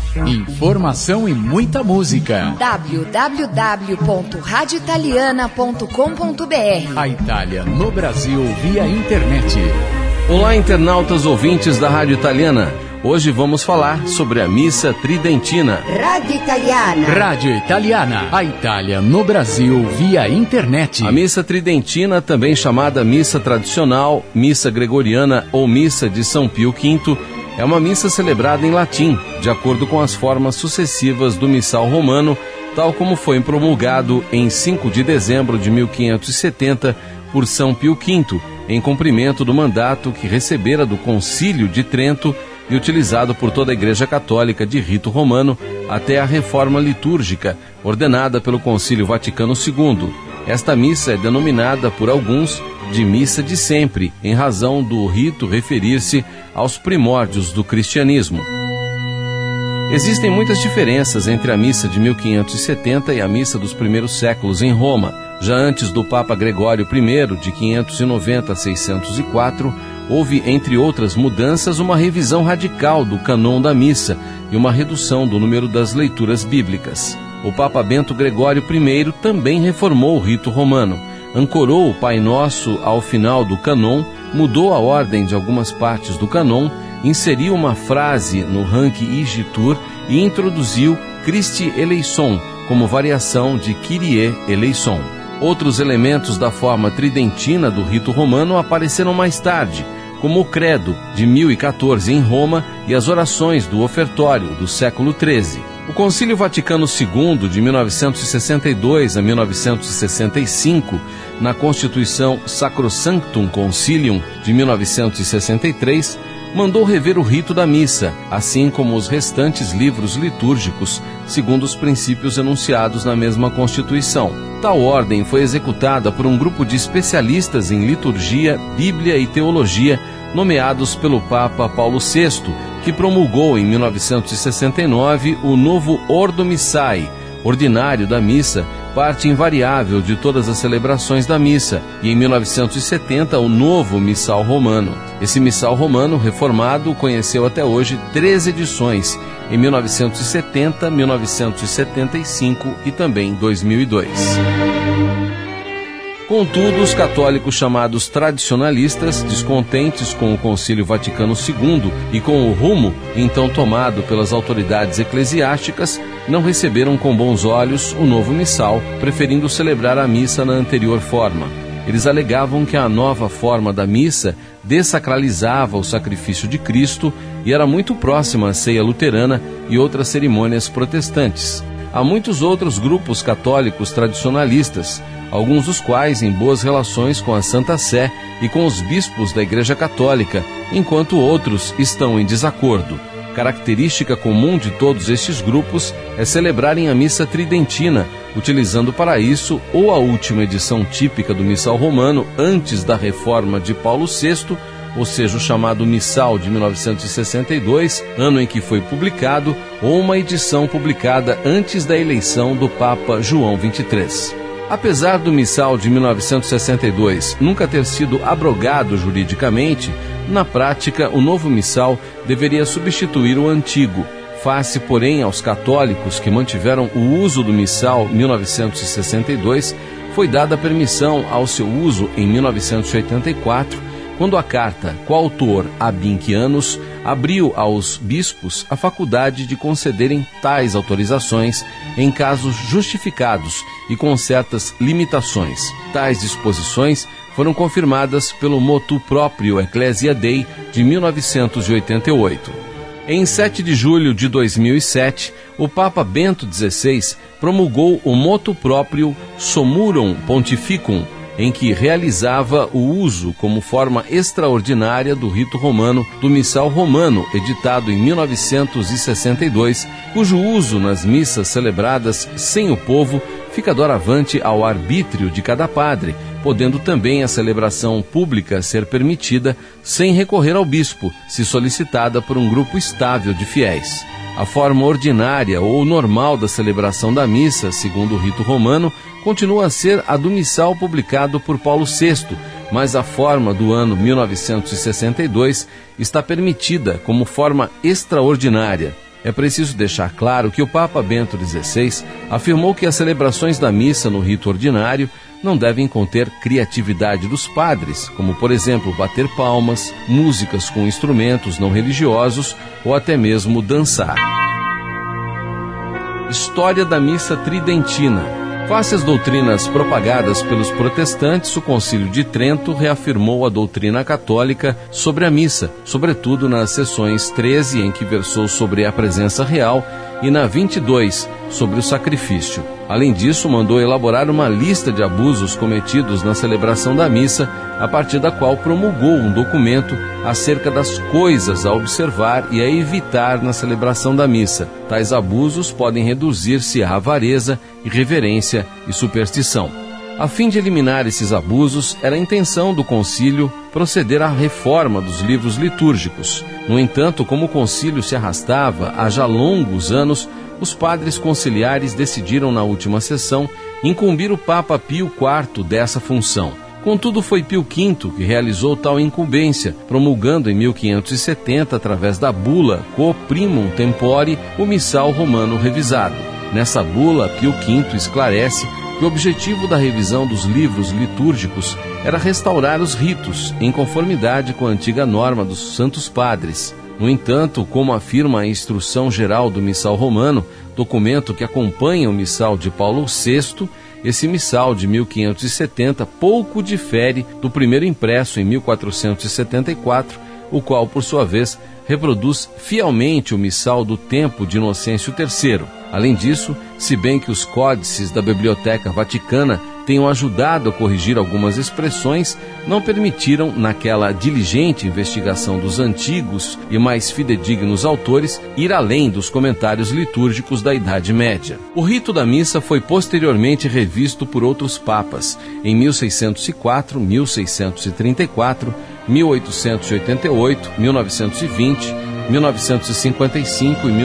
Informação e muita música. www.radioitaliana.com.br. A Itália no Brasil via internet. Olá, internautas ouvintes da Rádio Italiana. Hoje vamos falar sobre a Missa Tridentina. Rádio Italiana. Rádio Italiana. A Itália no Brasil via internet. A Missa Tridentina, também chamada Missa Tradicional, Missa Gregoriana ou Missa de São Pio V, é uma missa celebrada em latim, de acordo com as formas sucessivas do Missal Romano, tal como foi promulgado em 5 de dezembro de 1570 por São Pio V, em cumprimento do mandato que recebera do Concílio de Trento e utilizado por toda a Igreja Católica de rito romano até a reforma litúrgica, ordenada pelo Concílio Vaticano II. Esta missa é denominada por alguns de missa de sempre, em razão do rito referir-se aos primórdios do cristianismo. Existem muitas diferenças entre a missa de 1570 e a missa dos primeiros séculos em Roma. Já antes do Papa Gregório I, de 590 a 604, houve, entre outras mudanças, uma revisão radical do cânon da missa e uma redução do número das leituras bíblicas. O Papa Bento Gregório I também reformou o rito romano, ancorou o Pai Nosso ao final do cânon, mudou a ordem de algumas partes do cânon, inseriu uma frase no Hanc Igitur e introduziu Christi Eleison como variação de Kyrie Eleison. Outros elementos da forma tridentina do rito romano apareceram mais tarde, como o Credo, de 1014 em Roma, e as orações do Ofertório, do século XIII. O Concílio Vaticano II, de 1962 a 1965, na Constituição Sacrosanctum Concilium, de 1963, mandou rever o rito da missa, assim como os restantes livros litúrgicos, segundo os princípios enunciados na mesma Constituição. Tal ordem foi executada por um grupo de especialistas em liturgia, Bíblia e teologia, nomeados pelo Papa Paulo VI, que promulgou em 1969 o novo Ordo Missae, ordinário da missa, parte invariável de todas as celebrações da missa, e em 1970 o novo Missal Romano. Esse Missal Romano reformado conheceu até hoje 3 edições, em 1970, 1975 e também 2002. Contudo, os católicos chamados tradicionalistas, descontentes com o Concílio Vaticano II e com o rumo então tomado pelas autoridades eclesiásticas, não receberam com bons olhos o novo missal, preferindo celebrar a missa na anterior forma. Eles alegavam que a nova forma da missa dessacralizava o sacrifício de Cristo e era muito próxima à ceia luterana e outras cerimônias protestantes. Há muitos outros grupos católicos tradicionalistas, alguns dos quais em boas relações com a Santa Sé e com os bispos da Igreja Católica, enquanto outros estão em desacordo. Característica comum de todos estes grupos é celebrarem a missa tridentina, utilizando para isso ou a última edição típica do Missal Romano antes da reforma de Paulo VI, ou seja, o chamado Missal de 1962, ano em que foi publicado, ou uma edição publicada antes da eleição do Papa João XXIII. Apesar do Missal de 1962 nunca ter sido abrogado juridicamente, na prática o novo Missal deveria substituir o antigo. Face, porém, aos católicos que mantiveram o uso do Missal 1962, foi dada permissão ao seu uso em 1984, quando a carta coautor Abincianus abriu aos bispos a faculdade de concederem tais autorizações em casos justificados e com certas limitações. Tais disposições foram confirmadas pelo Motu Proprio Ecclesia Dei de 1988. Em 7 de julho de 2007, o Papa Bento XVI promulgou o Motu Proprio Summorum Pontificum, em que realizava o uso como forma extraordinária do rito romano do Missal Romano, editado em 1962, cujo uso nas missas celebradas sem o povo fica doravante ao arbítrio de cada padre, podendo também a celebração pública ser permitida sem recorrer ao bispo, se solicitada por um grupo estável de fiéis. A forma ordinária ou normal da celebração da missa, segundo o rito romano, continua a ser a do missal publicado por Paulo VI, mas a forma do ano 1962 está permitida como forma extraordinária. É preciso deixar claro que o Papa Bento XVI afirmou que as celebrações da missa no rito ordinário não devem conter criatividade dos padres, como, por exemplo, bater palmas, músicas com instrumentos não religiosos ou até mesmo dançar. História da Missa Tridentina. Face às doutrinas propagadas pelos protestantes, o Concílio de Trento reafirmou a doutrina católica sobre a missa, sobretudo nas sessões 13, em que versou sobre a presença real, e na 22, sobre o sacrifício. Além disso, mandou elaborar uma lista de abusos cometidos na celebração da missa, a partir da qual promulgou um documento acerca das coisas a observar e a evitar na celebração da missa. Tais abusos podem reduzir-se à avareza, irreverência e superstição. A fim de eliminar esses abusos, era a intenção do concílio proceder à reforma dos livros litúrgicos. No entanto, como o concílio se arrastava há já longos anos, os padres conciliares decidiram na última sessão incumbir o Papa Pio IV dessa função. Contudo, foi Pio V que realizou tal incumbência, promulgando em 1570, através da bula Quo Primum Tempore, o Missal Romano revisado. Nessa bula, Pio V esclarece que o objetivo da revisão dos livros litúrgicos era restaurar os ritos, em conformidade com a antiga norma dos Santos Padres. No entanto, como afirma a Instrução Geral do Missal Romano, documento que acompanha o Missal de Paulo VI, esse missal de 1570 pouco difere do primeiro impresso em 1474, o qual, por sua vez, reproduz fielmente o missal do tempo de Inocêncio III. Além disso, se bem que os códices da Biblioteca Vaticana tenham ajudado a corrigir algumas expressões, não permitiram, naquela diligente investigação dos antigos e mais fidedignos autores, ir além dos comentários litúrgicos da Idade Média. O rito da missa foi posteriormente revisto por outros papas, em 1604, 1634, 1888, 1920, 1955 e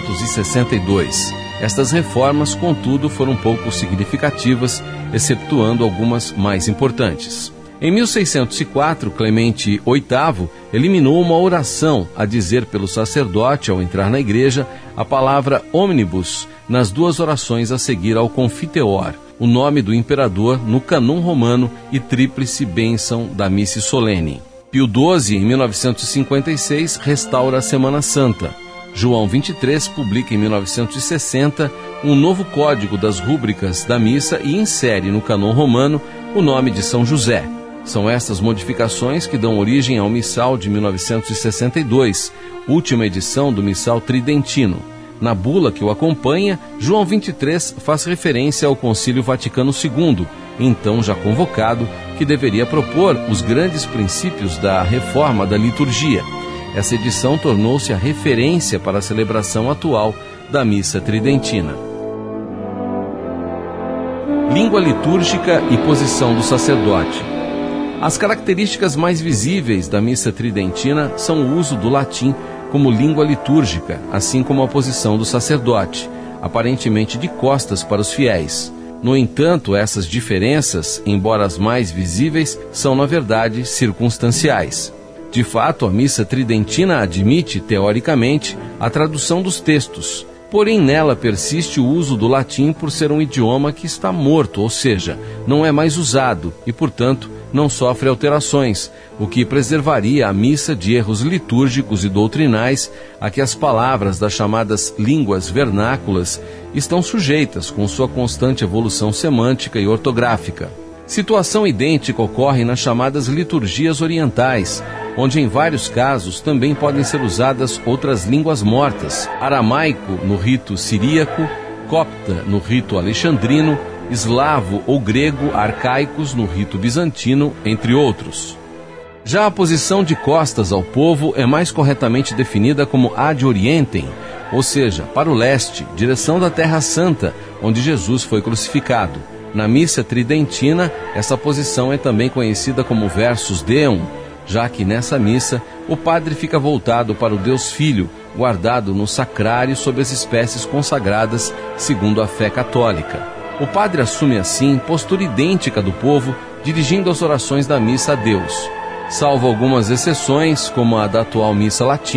1962. Estas reformas, contudo, foram pouco significativas, exceptuando algumas mais importantes. Em 1604, Clemente VIII eliminou uma oração a dizer pelo sacerdote ao entrar na igreja a palavra omnibus nas duas orações a seguir ao Confiteor, o nome do imperador no cânon romano e tríplice bênção da missa solene. Pio XII, em 1956, restaura a Semana Santa. João XXIII publica em 1960 um novo código das rúbricas da missa e insere no cânon romano o nome de São José. São estas modificações que dão origem ao Missal de 1962, última edição do Missal Tridentino. Na bula que o acompanha, João XXIII faz referência ao Concílio Vaticano II, então já convocado, que deveria propor os grandes princípios da reforma da liturgia. Essa edição tornou-se a referência para a celebração atual da Missa Tridentina. Língua litúrgica e posição do sacerdote. As características mais visíveis da Missa Tridentina são o uso do latim como língua litúrgica, assim como a posição do sacerdote, aparentemente de costas para os fiéis. No entanto, essas diferenças, embora as mais visíveis, são na verdade circunstanciais. De fato, a Missa Tridentina admite, teoricamente, a tradução dos textos, porém nela persiste o uso do latim por ser um idioma que está morto, ou seja, não é mais usado e, portanto, não sofre alterações, o que preservaria a missa de erros litúrgicos e doutrinais a que as palavras das chamadas línguas vernáculas estão sujeitas com sua constante evolução semântica e ortográfica. Situação idêntica ocorre nas chamadas liturgias orientais, onde em vários casos também podem ser usadas outras línguas mortas, aramaico no rito siríaco, copta no rito alexandrino, eslavo ou grego arcaicos no rito bizantino, entre outros. Já a posição de costas ao povo é mais corretamente definida como ad orientem, ou seja, para o leste, direção da Terra Santa, onde Jesus foi crucificado. Na missa tridentina, essa posição é também conhecida como versus Deum, já que nessa missa o padre fica voltado para o Deus Filho, guardado no sacrário sob as espécies consagradas segundo a fé católica. O padre assume assim postura idêntica do povo, dirigindo as orações da missa a Deus. Salvo algumas exceções, como a da atual missa latina,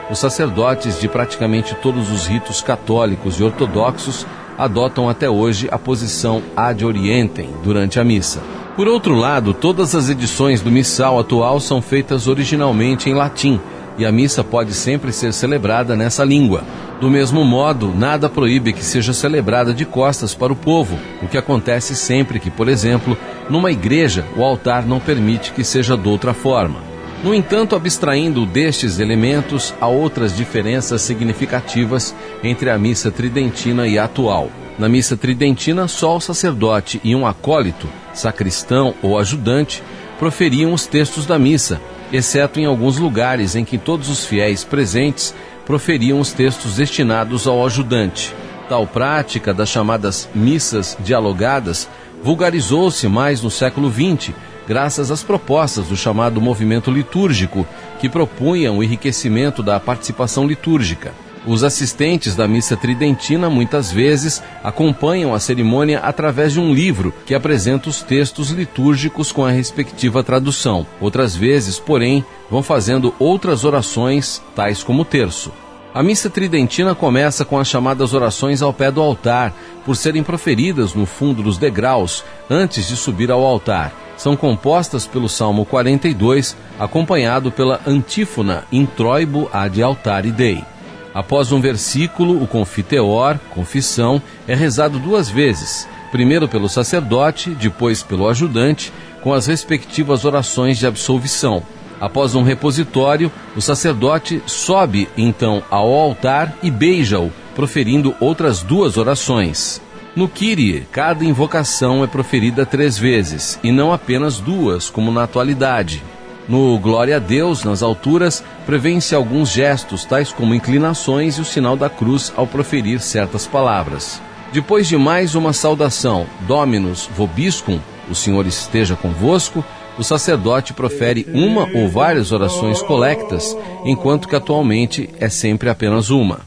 os sacerdotes de praticamente todos os ritos católicos e ortodoxos adotam até hoje a posição ad orientem durante a missa. Por outro lado, todas as edições do missal atual são feitas originalmente em latim, e a missa pode sempre ser celebrada nessa língua. Do mesmo modo, nada proíbe que seja celebrada de costas para o povo, o que acontece sempre que, por exemplo, numa igreja, o altar não permite que seja de outra forma. No entanto, abstraindo destes elementos, há outras diferenças significativas entre a missa tridentina e a atual. Na missa tridentina, só o sacerdote e um acólito, sacristão ou ajudante, proferiam os textos da missa, exceto em alguns lugares em que todos os fiéis presentes proferiam os textos destinados ao ajudante. Tal prática das chamadas missas dialogadas vulgarizou-se mais no século XX, graças às propostas do chamado movimento litúrgico, que propunham o enriquecimento da participação litúrgica. Os assistentes da missa tridentina muitas vezes acompanham a cerimônia através de um livro que apresenta os textos litúrgicos com a respectiva tradução. Outras vezes, porém, vão fazendo outras orações, tais como o terço. A missa tridentina começa com as chamadas orações ao pé do altar, por serem proferidas no fundo dos degraus, antes de subir ao altar. São compostas pelo Salmo 42, acompanhado pela antífona Introibo ad altare Dei. Após um versículo, o confiteor, confissão, é rezado 2 vezes, primeiro pelo sacerdote, depois pelo ajudante, com as respectivas orações de absolvição. Após um repositório, o sacerdote sobe então ao altar e beija-o, proferindo outras 2 orações. No Kyrie, cada invocação é proferida 3 vezes, e não apenas 2, como na atualidade. No Glória a Deus, nas alturas, prevêem-se alguns gestos, tais como inclinações e o sinal da cruz ao proferir certas palavras. Depois de mais uma saudação, Dominus vobiscum, o Senhor esteja convosco, o sacerdote profere uma ou várias orações colectas, enquanto que atualmente é sempre apenas uma.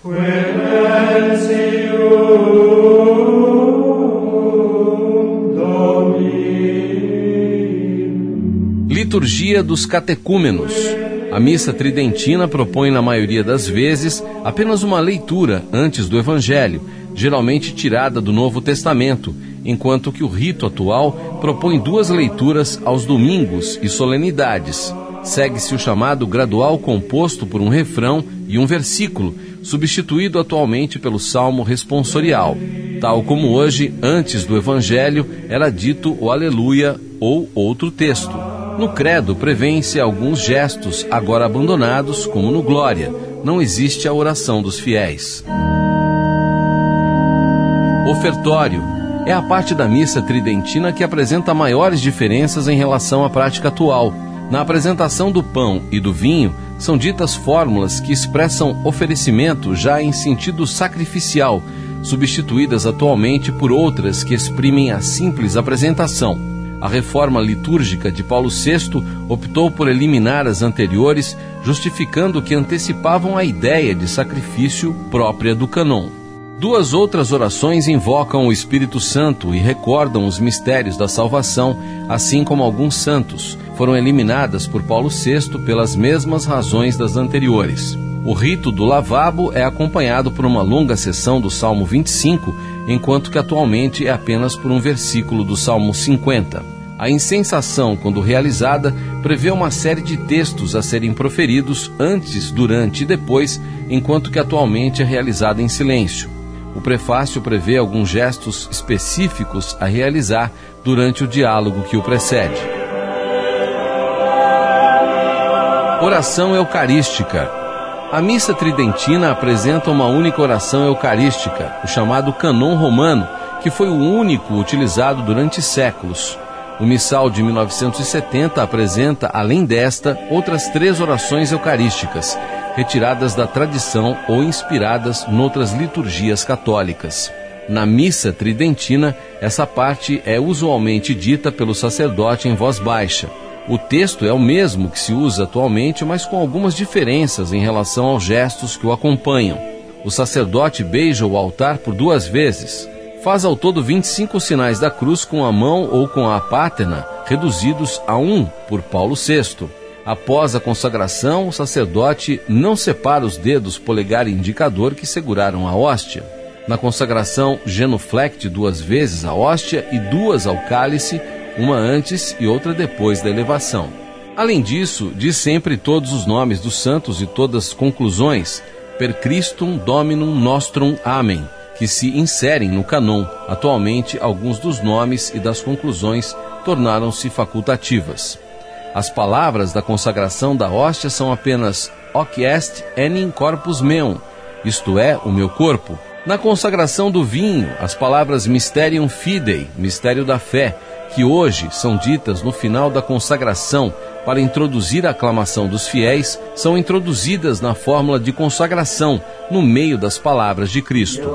Liturgia dos catecúmenos. A missa tridentina propõe, na maioria das vezes, apenas uma leitura antes do Evangelho, geralmente tirada do Novo Testamento, enquanto que o rito atual propõe 2 leituras aos domingos e solenidades. Segue-se o chamado gradual composto por um refrão e um versículo, substituído atualmente pelo salmo responsorial, tal como hoje, antes do Evangelho, era dito o Aleluia ou outro texto. No credo prevêem-se alguns gestos agora abandonados, como no Glória. Não existe a oração dos fiéis. Ofertório é a parte da missa tridentina que apresenta maiores diferenças em relação à prática atual. Na apresentação do pão e do vinho, são ditas fórmulas que expressam oferecimento já em sentido sacrificial, substituídas atualmente por outras que exprimem a simples apresentação. A reforma litúrgica de Paulo VI optou por eliminar as anteriores, justificando que antecipavam a ideia de sacrifício própria do cânon. 2 outras orações invocam o Espírito Santo e recordam os mistérios da salvação, assim como alguns santos. Foram eliminadas por Paulo VI pelas mesmas razões das anteriores. O rito do lavabo é acompanhado por uma longa sessão do Salmo 25, enquanto que atualmente é apenas por um versículo do Salmo 50. A incensação, quando realizada, prevê uma série de textos a serem proferidos antes, durante e depois, enquanto que atualmente é realizada em silêncio. O prefácio prevê alguns gestos específicos a realizar durante o diálogo que o precede. Oração eucarística. A missa tridentina apresenta uma única oração eucarística, o chamado cânon romano, que foi o único utilizado durante séculos. O missal de 1970 apresenta, além desta, outras 3 orações eucarísticas, retiradas da tradição ou inspiradas noutras liturgias católicas. Na missa tridentina, essa parte é usualmente dita pelo sacerdote em voz baixa. O texto é o mesmo que se usa atualmente, mas com algumas diferenças em relação aos gestos que o acompanham. O sacerdote beija o altar por 2 vezes. Faz ao todo 25 sinais da cruz com a mão ou com a pátena, reduzidos a 1 por Paulo VI. Após a consagração, o sacerdote não separa os dedos polegar e indicador que seguraram a hóstia. Na consagração, genuflecte 2 vezes a hóstia e 2 ao cálice, uma antes e outra depois da elevação. Além disso, diz sempre todos os nomes dos santos e todas as conclusões, per Christum Dominum Nostrum Amém, que se inserem no canon. Atualmente, alguns dos nomes e das conclusões tornaram-se facultativas. As palavras da consagração da hóstia são apenas hoc est enim corpus meum, isto é, o meu corpo. Na consagração do vinho, as palavras mysterium fidei, mistério da fé, que hoje são ditas no final da consagração para introduzir a aclamação dos fiéis, são introduzidas na fórmula de consagração, no meio das palavras de Cristo.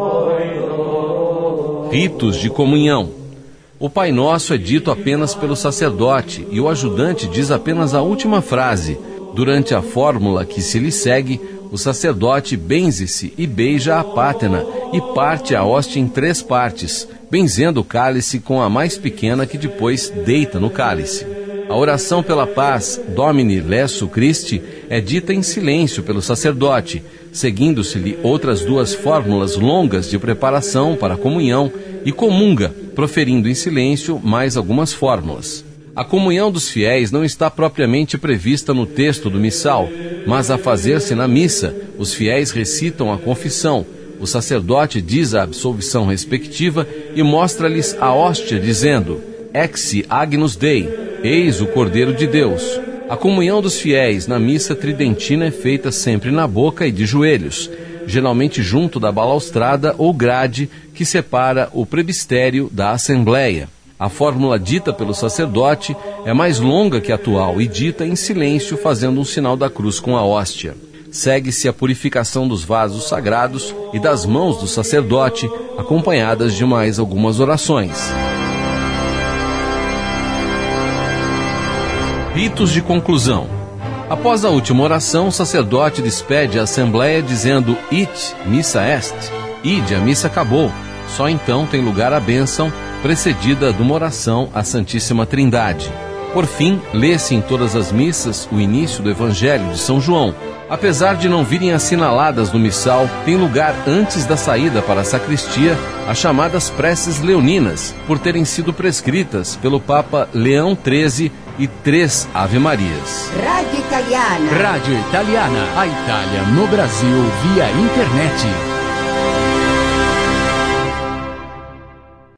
Ritos de comunhão. O Pai Nosso é dito apenas pelo sacerdote e o ajudante diz apenas a última frase. Durante a fórmula que se lhe segue, o sacerdote benze-se e beija a pátena e parte a hóstia em 3 partes, benzendo o cálice com a mais pequena que depois deita no cálice. A oração pela paz, Domini Lesu Christi, é dita em silêncio pelo sacerdote, seguindo-se-lhe outras 2 fórmulas longas de preparação para a comunhão e comunga, proferindo em silêncio mais algumas fórmulas. A comunhão dos fiéis não está propriamente prevista no texto do missal, mas a fazer-se na missa, os fiéis recitam a confissão, o sacerdote diz a absolvição respectiva e mostra-lhes a hóstia, dizendo: Ecce Agnus Dei, eis o Cordeiro de Deus. A comunhão dos fiéis na missa tridentina é feita sempre na boca e de joelhos, geralmente junto da balaustrada ou grade que separa o presbitério da assembleia. A fórmula dita pelo sacerdote é mais longa que a atual e dita em silêncio, fazendo um sinal da cruz com a hóstia. Segue-se a purificação dos vasos sagrados e das mãos do sacerdote, acompanhadas de mais algumas orações. Ritos de conclusão. Após a última oração, o sacerdote despede a assembleia dizendo: Ite, missa est. Ide, a missa acabou. Só então tem lugar a bênção, precedida de uma oração à Santíssima Trindade. Por fim, lê-se em todas as missas o início do Evangelho de São João. Apesar de não virem assinaladas no missal, tem lugar antes da saída para a sacristia as chamadas preces leoninas, por terem sido prescritas pelo Papa Leão XIII e 3 Ave-Marias. Rádio Italiana, a Itália no Brasil via internet.